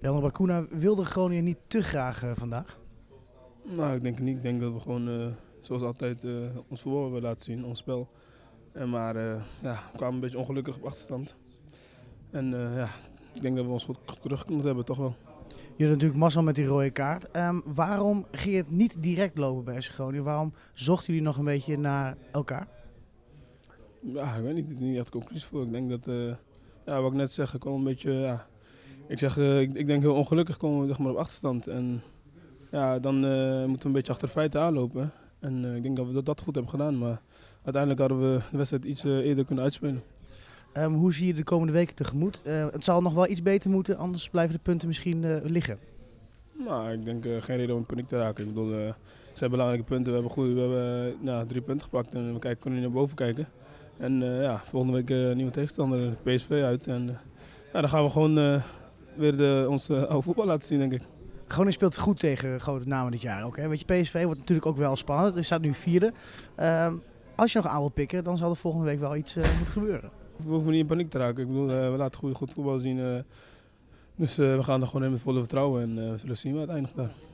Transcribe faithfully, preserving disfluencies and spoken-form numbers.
Leandro Bacuna, wilde Groningen niet te graag uh, vandaag? Nou, ik denk het niet. Ik denk dat we gewoon, uh, zoals altijd, uh, ons voetbal hebben laten zien, ons spel. En maar uh, ja, we kwamen een beetje ongelukkig op achterstand. En uh, ja, ik denk dat we ons goed terug moeten hebben, toch wel. Je hebt natuurlijk mazzel met die rode kaart. Um, waarom ging het niet direct lopen bij F C Groningen? Waarom zochten jullie nog een beetje naar elkaar? Ja, ik weet niet. Ik heb niet echt conclusie voor. Ik denk dat, uh, ja, wat ik net zeg, ik kwam een beetje, ja, ik zeg, uh, ik, ik denk heel ongelukkig komen we zeg maar, op achterstand. En ja, dan uh, moeten we een beetje achter de feiten aanlopen. En uh, ik denk dat we dat, dat goed hebben gedaan. Maar uiteindelijk hadden we de wedstrijd iets uh, eerder kunnen uitspelen. Um, hoe zie je de komende weken tegemoet? Uh, het zal nog wel iets beter moeten, anders blijven de punten misschien uh, liggen. Nou, ik denk uh, geen reden om in paniek te raken. Ik bedoel, uh, het zijn belangrijke punten. We hebben, goed, we hebben uh, nou, drie punten gepakt en we kijken, kunnen nu naar boven kijken. En uh, ja, volgende week een uh, nieuwe tegenstander, P S V uit. En uh, ja, dan gaan we gewoon uh, weer de, ons uh, oude voetbal laten zien, denk ik. Groningen speelt goed tegen grote namen dit jaar ook. Hè? Weet je, P S V wordt natuurlijk ook wel spannend. Er staat nu vierde. Uh, als je nog aan wil pikken, dan zal er volgende week wel iets uh, moeten gebeuren. We hoeven niet in paniek te raken. Ik bedoel, uh, we laten goed, goed voetbal zien. Uh, dus uh, we gaan er gewoon in met volle vertrouwen en uh, we zullen zien waar het eindigt daar.